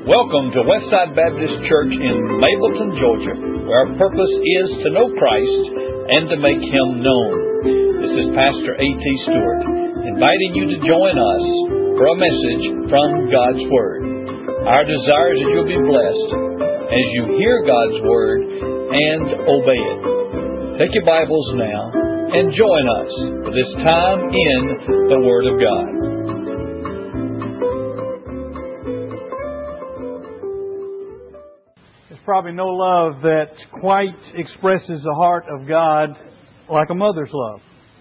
Welcome to Westside Baptist Church in Mableton, Georgia, where our purpose is to know Christ and to make Him known. This is Pastor A.T. Stewart, inviting you to join us for a message from God's Word. Our desire is that you'll be blessed as you hear God's Word and obey it. Take your Bibles now and join us for this time in the Word of God. Probably no love that quite expresses the heart of God like a mother's love.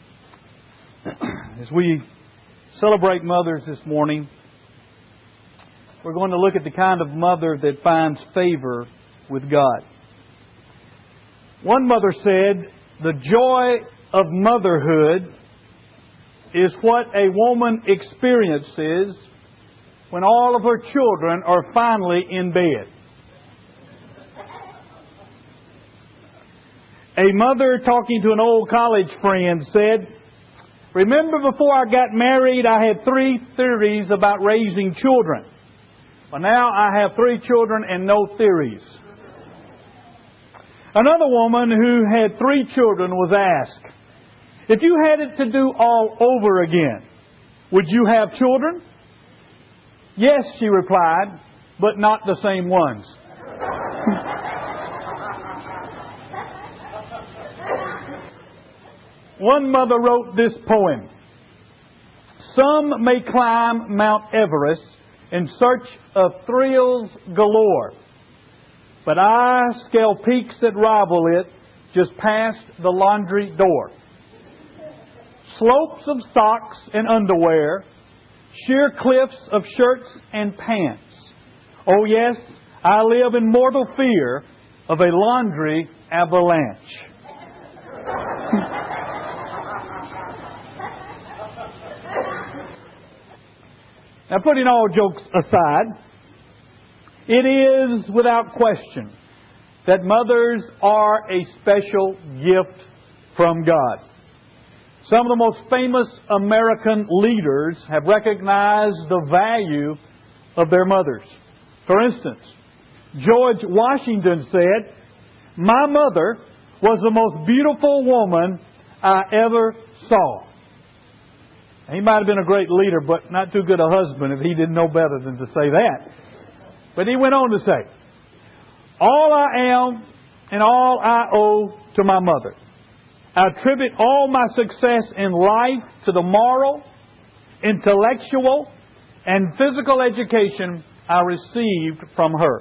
As we celebrate mothers this morning, we're going to look at the kind of mother that finds favor with God. One mother said, "The joy of motherhood is what a woman experiences when all of her children are finally in bed." A mother talking to an old college friend said, "Remember before I got married, I had 3 theories about raising children. Well, now I have 3 children and no theories." Another woman who had 3 children was asked, "If you had it to do all over again, would you have children?" "Yes," she replied, "but not the same ones." One mother wrote this poem: "Some may climb Mount Everest in search of thrills galore, but I scale peaks that rival it just past the laundry door. Slopes of socks and underwear, sheer cliffs of shirts and pants. Oh yes, I live in mortal fear of a laundry avalanche." Now, putting all jokes aside, it is without question that mothers are a special gift from God. Some of the most famous American leaders have recognized the value of their mothers. For instance, George Washington said, "My mother was the most beautiful woman I ever saw." He might have been a great leader, but not too good a husband if he didn't know better than to say that. But he went on to say, "All I am and all I owe to my mother. I attribute all my success in life to the moral, intellectual, and physical education I received from her."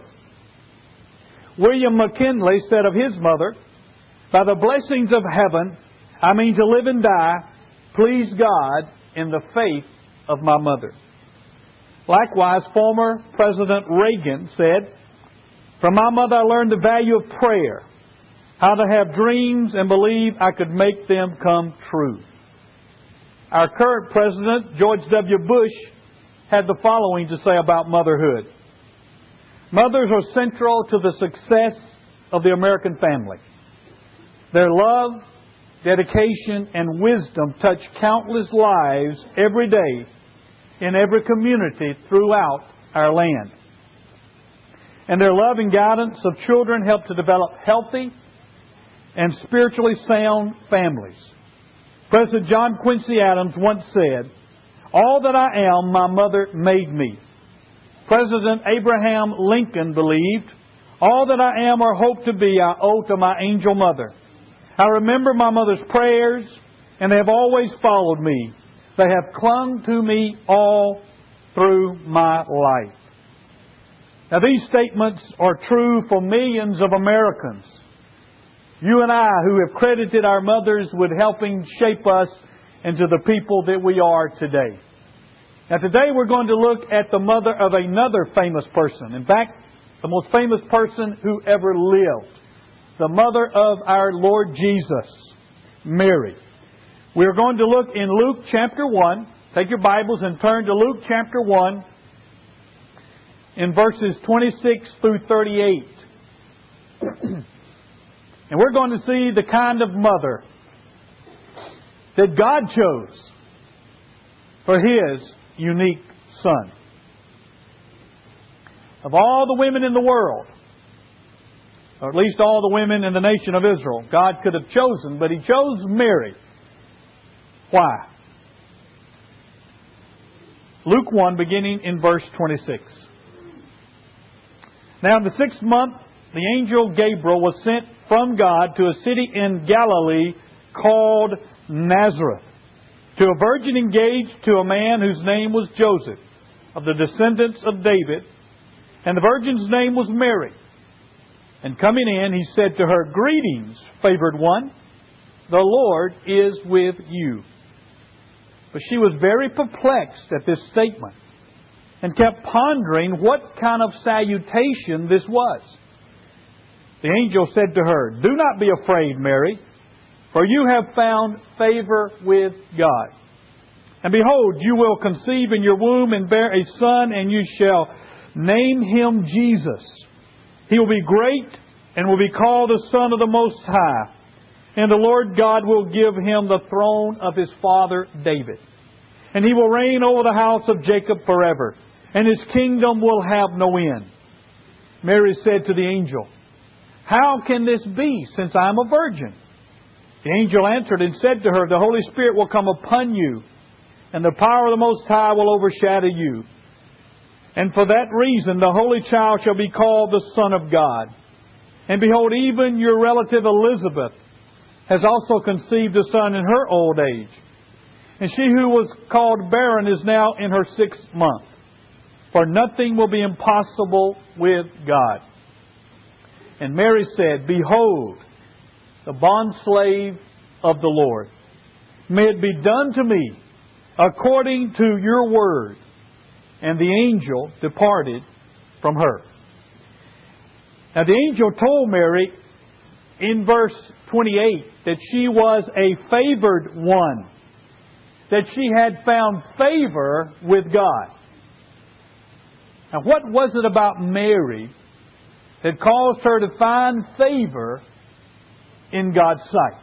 William McKinley said of his mother, "By the blessings of heaven, I mean to live and die, please God, in the faith of my mother." Likewise, former President Reagan said, "From my mother I learned the value of prayer, how to have dreams and believe I could make them come true." Our current President, George W. Bush, had the following to say about motherhood: "Mothers are central to the success of the American family. Their love, dedication, and wisdom touch countless lives every day in every community throughout our land. And their love and guidance of children help to develop healthy and spiritually sound families." President John Quincy Adams once said, "All that I am, my mother made me." President Abraham Lincoln believed, "All that I am or hope to be, I owe to my angel mother. I remember my mother's prayers, and they have always followed me. They have clung to me all through my life." Now, these statements are true for millions of Americans. You and I, who have credited our mothers with helping shape us into the people that we are today. Now, today we're going to look at the mother of another famous person. In fact, the most famous person who ever lived. The mother of our Lord Jesus, Mary. We are going to look in Luke chapter 1. Take your Bibles and turn to Luke chapter 1 in verses 26 through 38. And we're going to see the kind of mother that God chose for His unique Son. Of all the women in the world, or at least all the women in the nation of Israel, God could have chosen, but He chose Mary. Why? Luke 1, beginning in verse 26. Now in the 6th month, the angel Gabriel was sent from God to a city in Galilee called Nazareth, to a virgin engaged to a man whose name was Joseph, of the descendants of David, and the virgin's name was Mary. And coming in, He said to her, "Greetings, favored one, the Lord is with you." But she was very perplexed at this statement, and kept pondering what kind of salutation this was. The angel said to her, "Do not be afraid, Mary, for you have found favor with God. And behold, you will conceive in your womb and bear a son, and you shall name Him Jesus. He will be great and will be called the Son of the Most High. And the Lord God will give Him the throne of His father David. And He will reign over the house of Jacob forever, and His kingdom will have no end." Mary said to the angel, "How can this be, since I am a virgin?" The angel answered and said to her, "The Holy Spirit will come upon you, and the power of the Most High will overshadow you. And for that reason the Holy Child shall be called the Son of God. And behold, even your relative Elizabeth has also conceived a son in her old age. And she who was called barren is now in her 6th month. For nothing will be impossible with God." And Mary said, "Behold, the bondslave of the Lord. May it be done to me according to your word." And the angel departed from her. Now the angel told Mary in verse 28 that she was a favored one, that she had found favor with God. Now what was it about Mary that caused her to find favor in God's sight?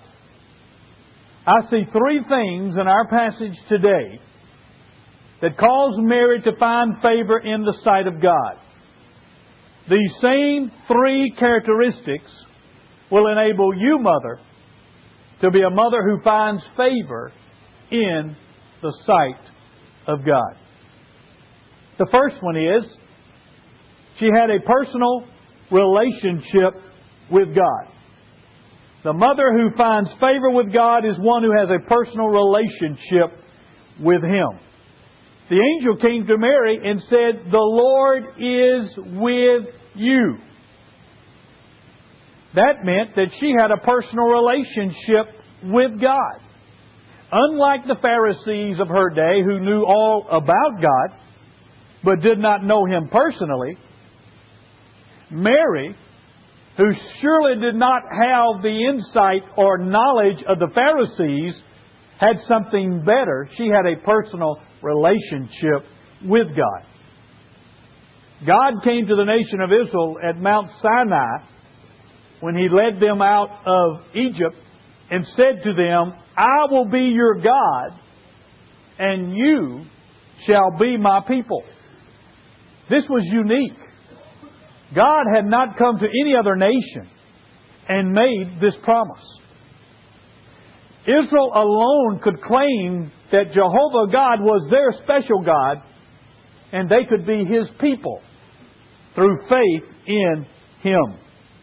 I see 3 things in our passage today that caused Mary to find favor in the sight of God. These same 3 characteristics will enable you, mother, to be a mother who finds favor in the sight of God. The first one is, she had a personal relationship with God. The mother who finds favor with God is one who has a personal relationship with Him. The angel came to Mary and said, "The Lord is with you." That meant that she had a personal relationship with God. Unlike the Pharisees of her day who knew all about God, but did not know Him personally, Mary, who surely did not have the insight or knowledge of the Pharisees, had something better. She had a personal relationship with God. God came to the nation of Israel at Mount Sinai when He led them out of Egypt and said to them, "I will be your God, and you shall be my people." This was unique. God had not come to any other nation and made this promise. Israel alone could claim that Jehovah God was their special God, and they could be His people through faith in Him.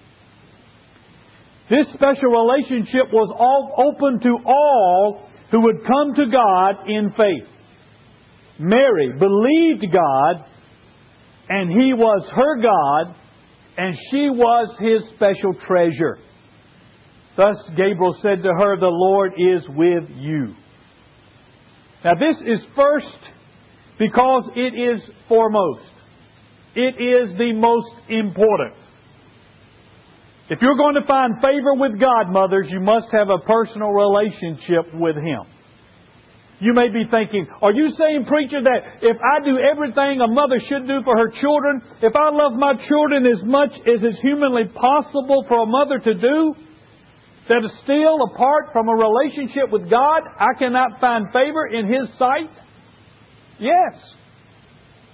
This special relationship was all open to all who would come to God in faith. Mary believed God, and He was her God, and she was His special treasure. Thus Gabriel said to her, "The Lord is with you." Now this is first because it is foremost. It is the most important. If you're going to find favor with God, mothers, you must have a personal relationship with Him. You may be thinking, "Are you saying, preacher, that if I do everything a mother should do for her children, if I love my children as much as is humanly possible for a mother to do, that still, apart from a relationship with God, I cannot find favor in His sight?" Yes.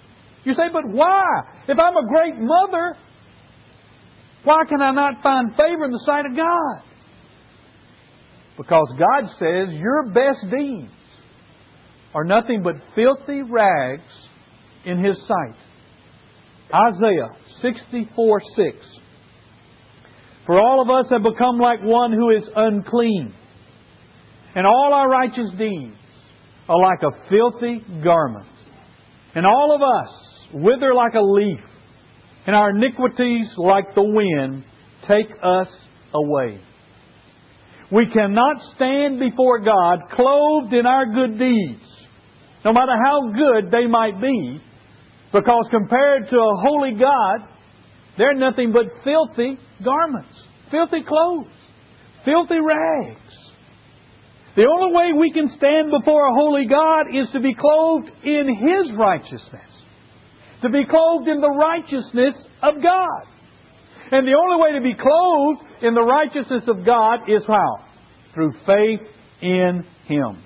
You say, but why? If I'm a great mother, why can I not find favor in the sight of God? Because God says your best deeds are nothing but filthy rags in His sight. Isaiah 64:6. For all of us have become like one who is unclean, and all our righteous deeds are like a filthy garment. And all of us wither like a leaf, and our iniquities like the wind take us away. We cannot stand before God clothed in our good deeds, no matter how good they might be, because compared to a holy God, they're nothing but filthy garments, filthy clothes, filthy rags. The only way we can stand before a holy God is to be clothed in His righteousness, to be clothed in the righteousness of God. And the only way to be clothed in the righteousness of God is how? Through faith in Him.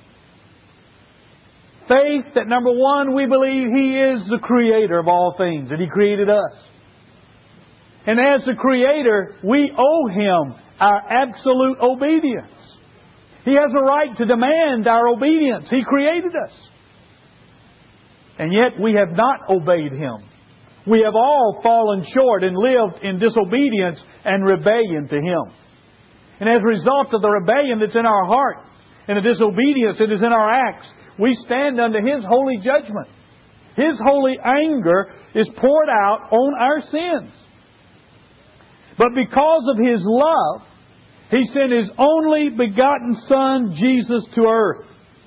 Faith that, number one, we believe He is the Creator of all things, that He created us. And as the Creator, we owe Him our absolute obedience. He has a right to demand our obedience. He created us. And yet we have not obeyed Him. We have all fallen short and lived in disobedience and rebellion to Him. And as a result of the rebellion that's in our heart and the disobedience that is in our acts, we stand under His holy judgment. His holy anger is poured out on our sins. But because of His love, He sent His only begotten Son, Jesus, to earth.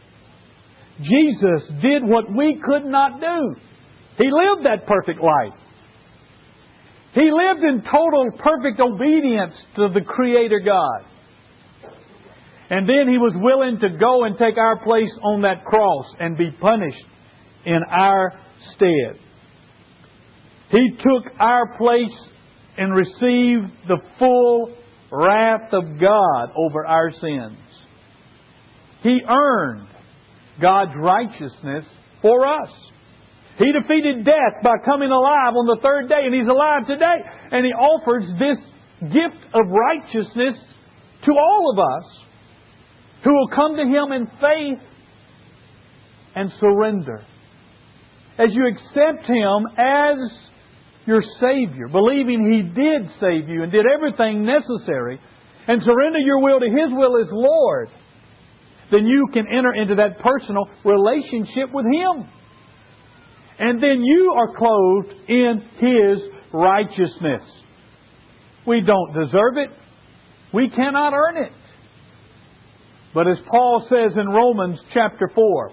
Jesus did what we could not do. He lived that perfect life. He lived in total perfect obedience to the Creator God. And then He was willing to go and take our place on that cross and be punished in our stead. He took our place and received the full wrath of God over our sins. He earned God's righteousness for us. He defeated death by coming alive on the third day, and He's alive today. And He offers this gift of righteousness to all of us who will come to Him in faith and surrender. As you accept Him as your Savior, believing He did save you and did everything necessary, and surrender your will to His will as Lord, then you can enter into that personal relationship with Him. And then you are clothed in His righteousness. We don't deserve it. We cannot earn it. But as Paul says in Romans chapter 4,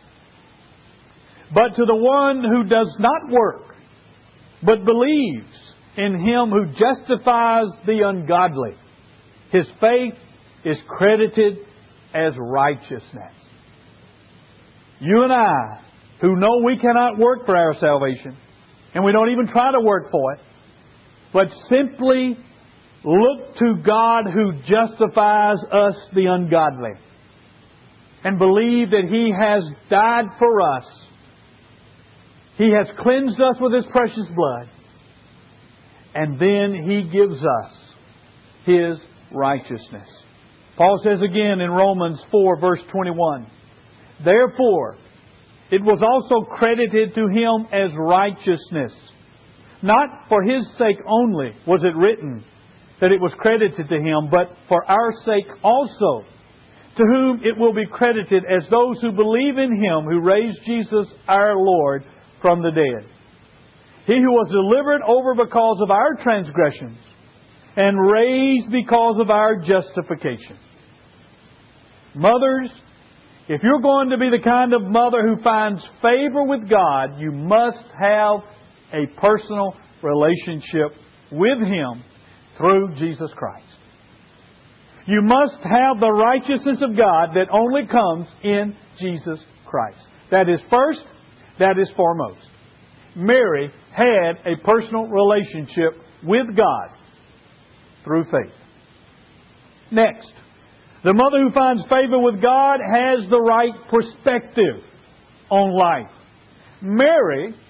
but to the one who does not work, but believes in Him who justifies the ungodly, his faith is credited as righteousness. You and I, who know we cannot work for our salvation, and we don't even try to work for it, but simply look to God who justifies us, the ungodly, and believe that He has died for us. He has cleansed us with His precious blood. And then He gives us His righteousness. Paul says again in Romans 4 verse 21, therefore, it was also credited to Him as righteousness. Not for His sake only was it written that it was credited to Him, but for our sake also, to whom it will be credited as those who believe in Him who raised Jesus our Lord from the dead. He who was delivered over because of our transgressions and raised because of our justification. Mothers, if you're going to be the kind of mother who finds favor with God, you must have a personal relationship with Him through Jesus Christ. You must have the righteousness of God that only comes in Jesus Christ. That is first, that is foremost. Mary had a personal relationship with God through faith. Next, the mother who finds favor with God has the right perspective on life. Mary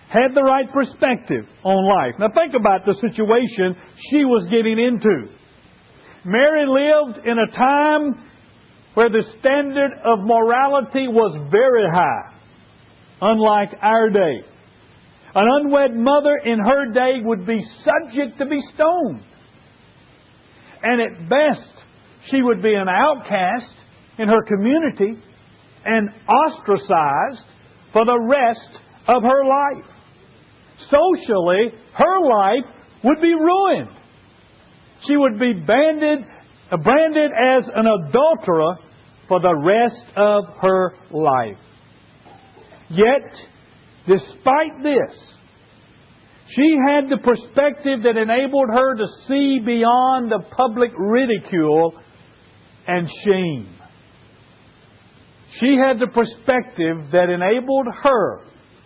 had the right perspective on life. Now think about the situation she was getting into. Mary lived in a time where the standard of morality was very high, unlike our day. An unwed mother in her day would be subject to be stoned. And at best, she would be an outcast in her community and ostracized for the rest of her life. Socially, her life would be ruined. She would be branded as an adulterer for the rest of her life. Yet, despite this, she had the perspective that enabled her to see beyond the public ridicule and shame. She had the perspective that enabled her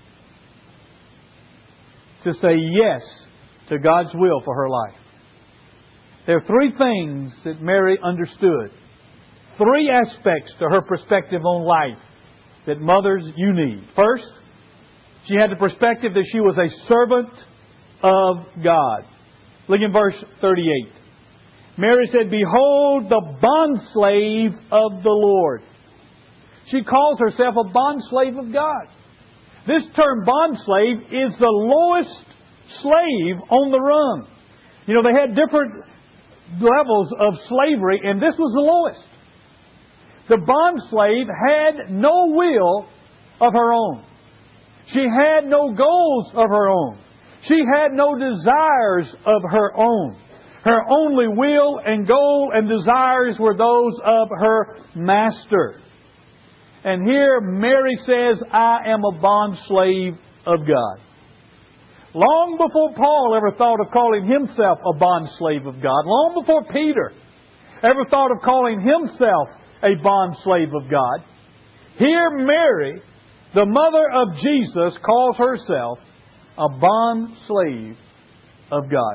to say yes to God's will for her life. There are three things that Mary understood. Three aspects to her perspective on life that mothers, you need. First, she had the perspective that she was a servant of God. Look in verse 38. Mary said, "Behold the bondslave of the Lord." She calls herself a bondslave of God. This term bondslave is the lowest slave on the rung. You know, they had different levels of slavery, and this was the lowest. The bondslave had no will of her own. She had no goals of her own. She had no desires of her own. Her only will and goal and desires were those of her master. And here Mary says, "I am a bondslave of God." Long before Paul ever thought of calling himself a bondslave of God, long before Peter ever thought of calling himself a bondslave of God, here Mary, the mother of Jesus, calls herself a bondslave of God.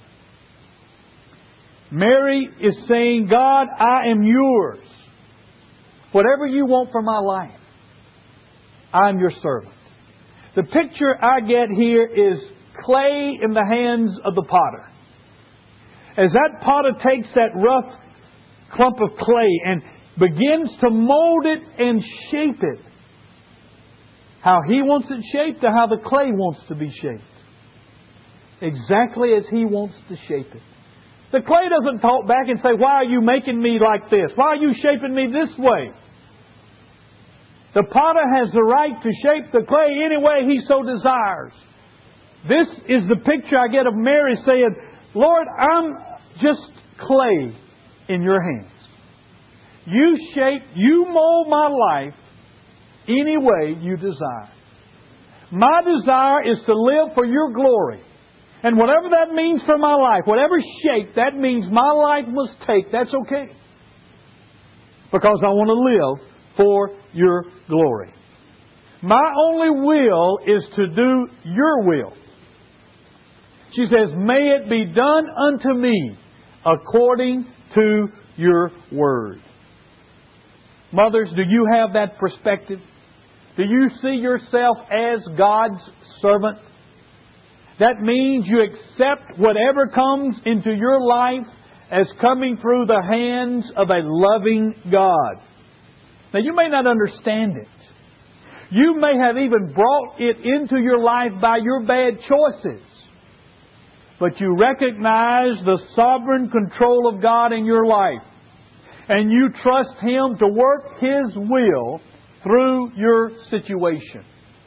Mary is saying, "God, I am yours. Whatever you want for my life, I'm your servant." The picture I get here is clay in the hands of the potter. As that potter takes that rough clump of clay and begins to mold it and shape it how he wants it shaped or how the clay wants to be shaped. Exactly as he wants to shape it. The clay doesn't talk back and say, "Why are you making me like this? Why are you shaping me this way?" The potter has the right to shape the clay any way he so desires. This is the picture I get of Mary saying, "Lord, I'm just clay in your hands. You shape, you mold my life any way you desire. My desire is to live for your glory. And whatever that means for my life, whatever shape that means my life must take, that's okay. Because I want to live for your glory. My only will is to do your will." She says, "May it be done unto me according to your word." Mothers, do you have that perspective? Do you see yourself as God's servant? That means you accept whatever comes into your life as coming through the hands of a loving God. Now, you may not understand it. You may have even brought it into your life by your bad choices. But you recognize the sovereign control of God in your life. And you trust Him to work His will through your situation.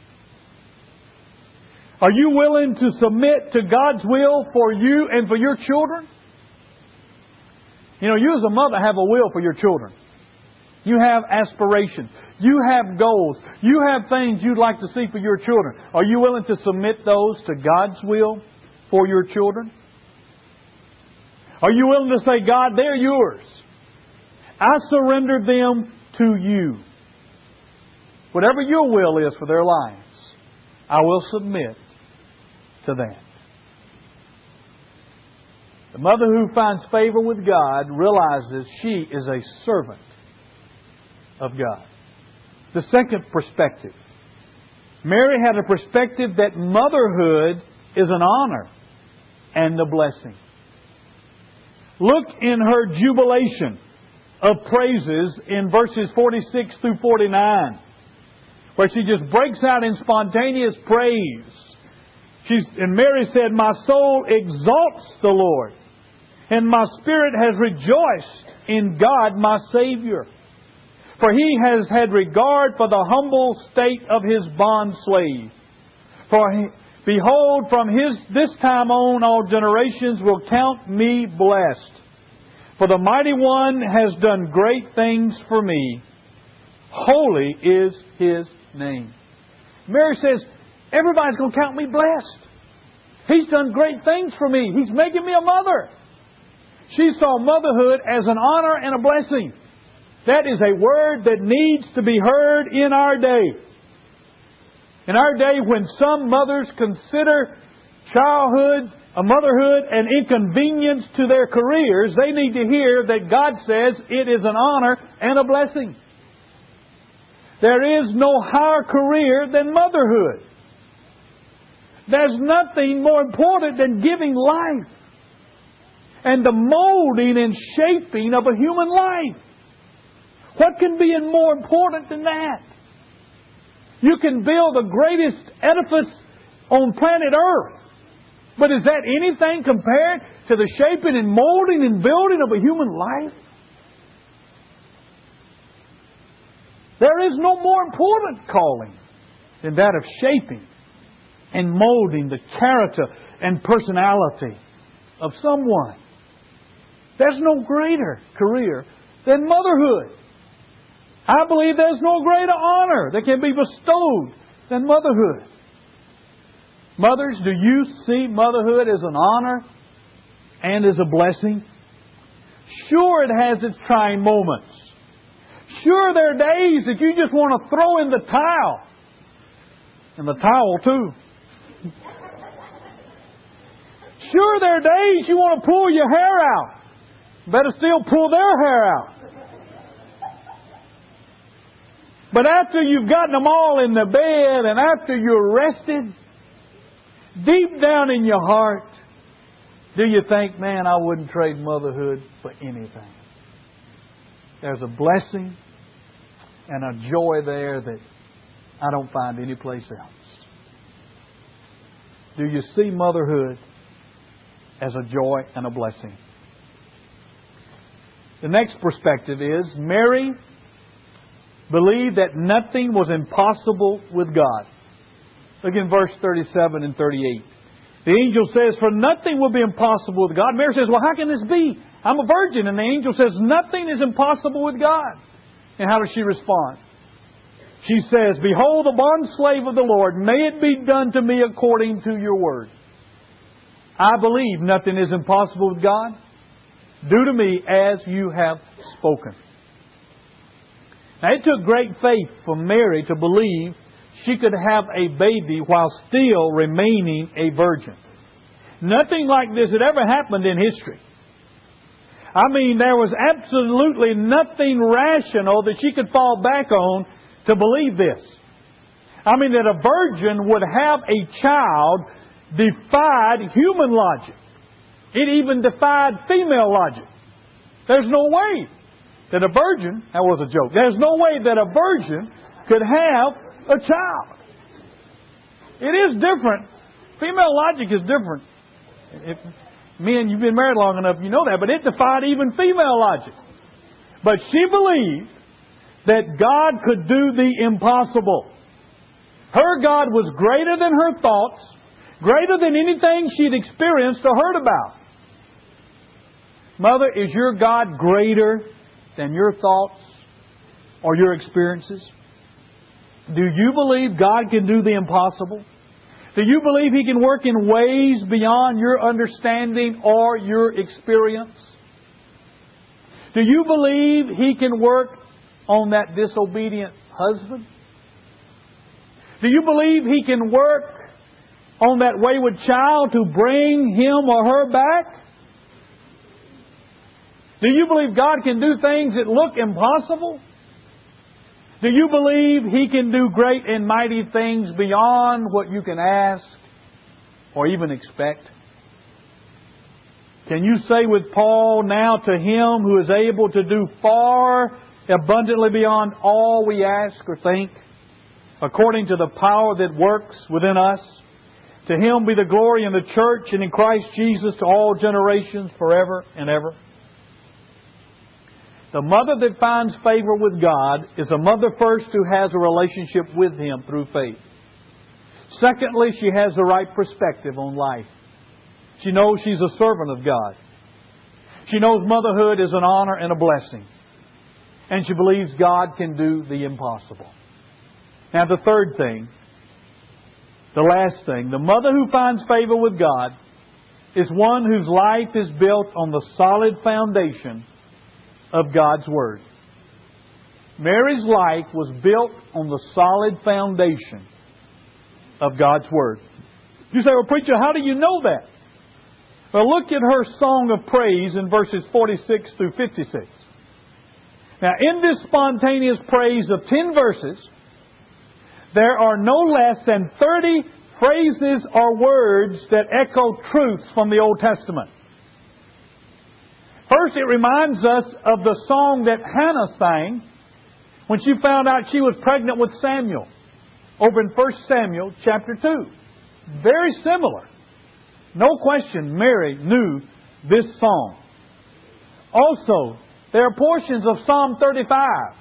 Are you willing to submit to God's will for you and for your children? You know, you as a mother have a will for your children. You have aspirations. You have goals. You have things you'd like to see for your children. Are you willing to submit those to God's will for your children? Are you willing to say, "God, they're yours. I surrender them to you. Whatever your will is for their lives, I will submit to that." The mother who finds favor with God realizes she is a servant of God. The second perspective Mary had a perspective that motherhood is an honor and a blessing. Look in her jubilation of praises in verses 46 through 49, where she just breaks out in spontaneous praise. And Mary said, "My soul exalts the Lord, and my spirit has rejoiced in God my Savior. For He has had regard for the humble state of His bondslave. Behold, from this time on all generations will count me blessed. For the Mighty One has done great things for me. Holy is His name." Mary says, everybody's going to count me blessed. He's done great things for me. He's making me a mother. She saw motherhood as an honor and a blessing. That is a word that needs to be heard in our day. In our day, when some mothers consider motherhood an inconvenience to their careers, they need to hear that God says it is an honor and a blessing. There is no higher career than motherhood. There's nothing more important than giving life and the molding and shaping of a human life. What can be more important than that? You can build the greatest edifice on planet Earth, but is that anything compared to the shaping and molding and building of a human life? There is no more important calling than that of shaping and molding the character and personality of someone. There's no greater career than motherhood. I believe there's no greater honor that can be bestowed than motherhood. Mothers, do you see motherhood as an honor and as a blessing? Sure, it has its trying moments. Sure, there are days that you just want to throw in the towel. And the towel, too. Sure, there are days you want to pull your hair out. Better still pull their hair out. But after you've gotten them all in the bed and after you're rested, deep down in your heart, do you think, man, I wouldn't trade motherhood for anything? There's a blessing and a joy there that I don't find anyplace else. Do you see motherhood as a joy and a blessing? The next perspective is Mary believed that nothing was impossible with God. Look in verse 37 and 38. The angel says, "For nothing will be impossible with God." Mary says, "Well, how can this be? I'm a virgin." And the angel says, "Nothing is impossible with God." And how does she respond? She says, "Behold, the bondslave of the Lord, may it be done to me according to your word." I believe nothing is impossible with God. Do to me as you have spoken. Now, it took great faith for Mary to believe she could have a baby while still remaining a virgin. Nothing like this had ever happened in history. I mean, there was absolutely nothing rational that she could fall back on to believe this. I mean, that a virgin would have a child defied human logic. It even defied female logic. There's no way that a virgin, that was a joke, there's no way that a virgin could have a child. It is different. Female logic is different. If men, you've been married long enough, you know that, but it defied even female logic. But she believed that God could do the impossible. Her God was greater than her thoughts, greater than anything she'd experienced or heard about. Mother, is your God greater than your thoughts or your experiences? Do you believe God can do the impossible? Do you believe He can work in ways beyond your understanding or your experience? Do you believe He can work on that disobedient husband? Do you believe He can work on that wayward child to bring him or her back? Do you believe God can do things that look impossible? Do you believe He can do great and mighty things beyond what you can ask or even expect? Can you say with Paul, now to Him who is able to do far abundantly beyond all we ask or think, according to the power that works within us, to Him be the glory in the church and in Christ Jesus to all generations forever and ever? The mother that finds favor with God is a mother first who has a relationship with Him through faith. Secondly, she has the right perspective on life. She knows she's a servant of God. She knows motherhood is an honor and a blessing. And she believes God can do the impossible. Now the third thing, the last thing, the mother who finds favor with God is one whose life is built on the solid foundation of God's Word. Mary's life was built on the solid foundation of God's Word. You say, well, preacher, how do you know that? Well, look at her song of praise in verses 46 through 56. Now, in this spontaneous praise of 10 verses, there are no less than 30 phrases or words that echo truths from the Old Testament. First, it reminds us of the song that Hannah sang when she found out she was pregnant with Samuel, over in 1 Samuel chapter 2. Very similar. No question, Mary knew this song. Also, there are portions of Psalm 35,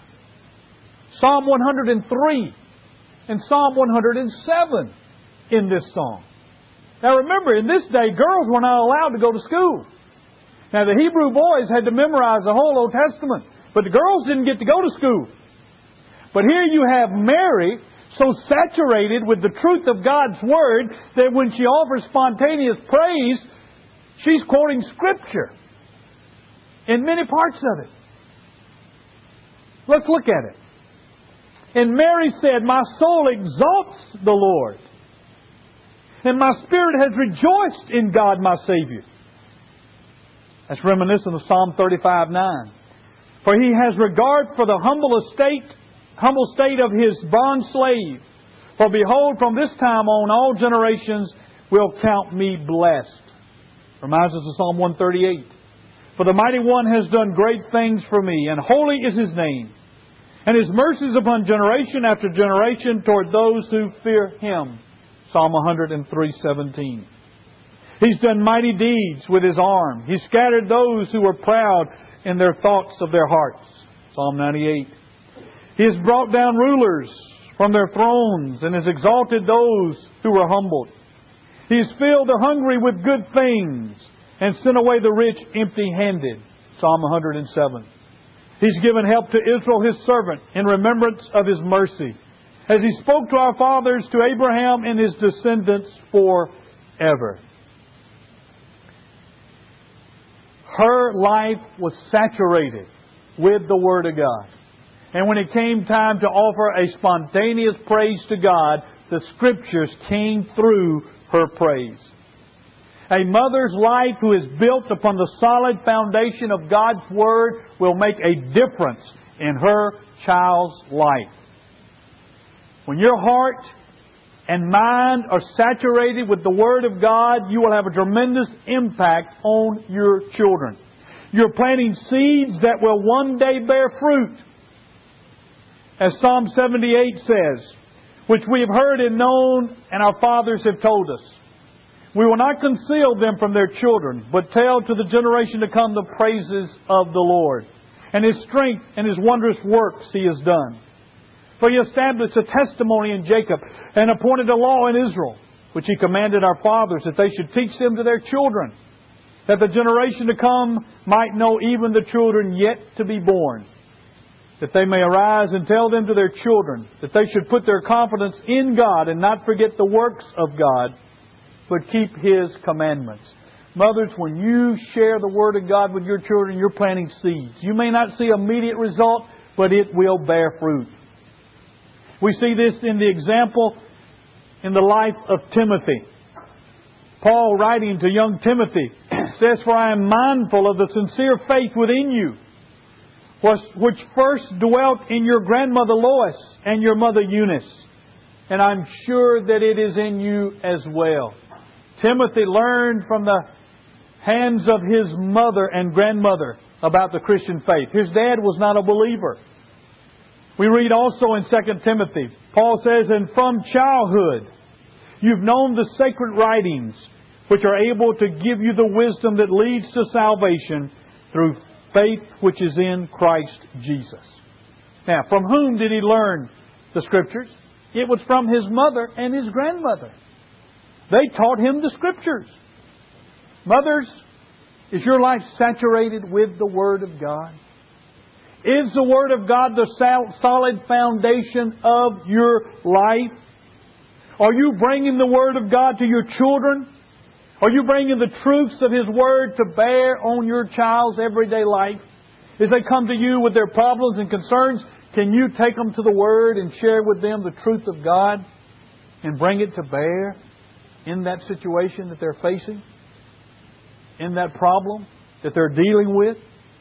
Psalm 103, and Psalm 107 in this song. Now remember, in this day, girls were not allowed to go to school. Now the Hebrew boys had to memorize the whole Old Testament, but the girls didn't get to go to school. But here you have Mary so saturated with the truth of God's Word that when she offers spontaneous praise, she's quoting Scripture in many parts of it. Let's look at it. And Mary said, my soul exalts the Lord, and my spirit has rejoiced in God my Savior. That's reminiscent of Psalm 35:9. For He has regard for the humble state of His bond slave. For behold, from this time on, all generations will count me blessed. Reminds us of Psalm 138. For the Mighty One has done great things for me, and holy is His name. And His mercies upon generation after generation toward those who fear Him. Psalm 103:17. He's done mighty deeds with His arm. He scattered those who were proud in their thoughts of their hearts. Psalm 98. He has brought down rulers from their thrones and has exalted those who were humbled. He has filled the hungry with good things and sent away the rich empty-handed. Psalm 107. He's given help to Israel, His servant, in remembrance of His mercy, as He spoke to our fathers, to Abraham and his descendants forever. Her life was saturated with the Word of God. And when it came time to offer a spontaneous praise to God, the Scriptures came through her praise. A mother's life who is built upon the solid foundation of God's Word will make a difference in her child's life. When your heart and mind are saturated with the Word of God, you will have a tremendous impact on your children. You're planting seeds that will one day bear fruit. As Psalm 78 says, which we have heard and known, and our fathers have told us. We will not conceal them from their children, but tell to the generation to come the praises of the Lord, and His strength and His wondrous works He has done. For He established a testimony in Jacob, and appointed a law in Israel, which He commanded our fathers, that they should teach them to their children, that the generation to come might know even the children yet to be born, that they may arise and tell them to their children, that they should put their confidence in God and not forget the works of God, but keep His commandments. Mothers, when you share the Word of God with your children, you're planting seeds. You may not see immediate result, but it will bear fruit. We see this in the example in the life of Timothy. Paul, writing to young Timothy, says, for I am mindful of the sincere faith within you, which first dwelt in your grandmother Lois and your mother Eunice. And I'm sure that it is in you as well. Timothy learned from the hands of his mother and grandmother about the Christian faith. His dad was not a believer. We read also in 2 Timothy, Paul says, and from childhood you've known the sacred writings, which are able to give you the wisdom that leads to salvation through faith which is in Christ Jesus. Now, from whom did he learn the Scriptures? It was from his mother and his grandmother. They taught him the Scriptures. Mothers, is your life saturated with the Word of God? Is the Word of God the solid foundation of your life? Are you bringing the Word of God to your children? Are you bringing the truths of His Word to bear on your child's everyday life? As they come to you with their problems and concerns, can you take them to the Word and share with them the truth of God and bring it to bear in that situation that they're facing? In that problem that they're dealing with?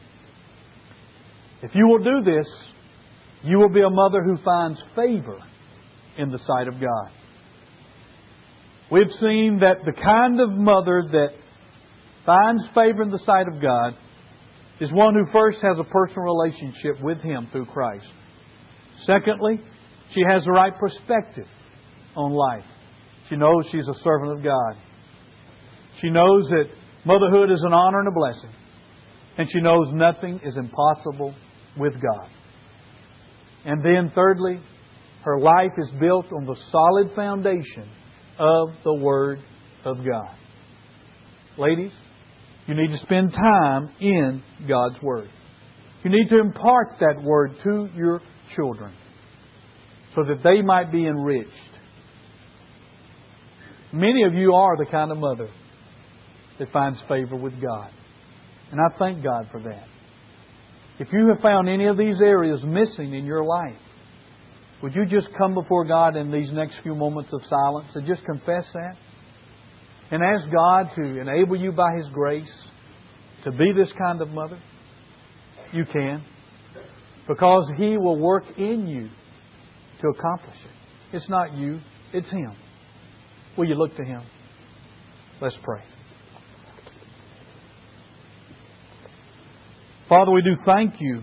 If you will do this, you will be a mother who finds favor in the sight of God. We've seen that the kind of mother that finds favor in the sight of God is one who first has a personal relationship with Him through Christ. Secondly, she has the right perspective on life. She knows she's a servant of God. She knows that motherhood is an honor and a blessing. And she knows nothing is impossible with God. And then thirdly, her life is built on the solid foundation of the Word of God. Ladies, you need to spend time in God's Word. You need to impart that Word to your children so that they might be enriched. Many of you are the kind of mother that finds favor with God. And I thank God for that. If you have found any of these areas missing in your life, would you just come before God in these next few moments of silence and just confess that? And ask God to enable you by His grace to be this kind of mother? You can. Because He will work in you to accomplish it. It's not you, it's Him. Will you look to Him? Let's pray. Father, we do thank You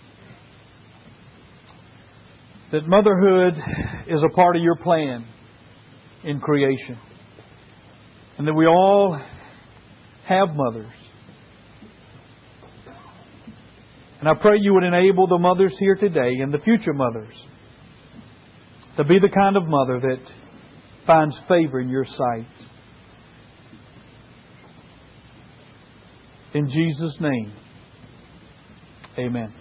that motherhood is a part of Your plan in creation. And that we all have mothers. And I pray You would enable the mothers here today and the future mothers to be the kind of mother that finds favor in Your sight. In Jesus' name, amen.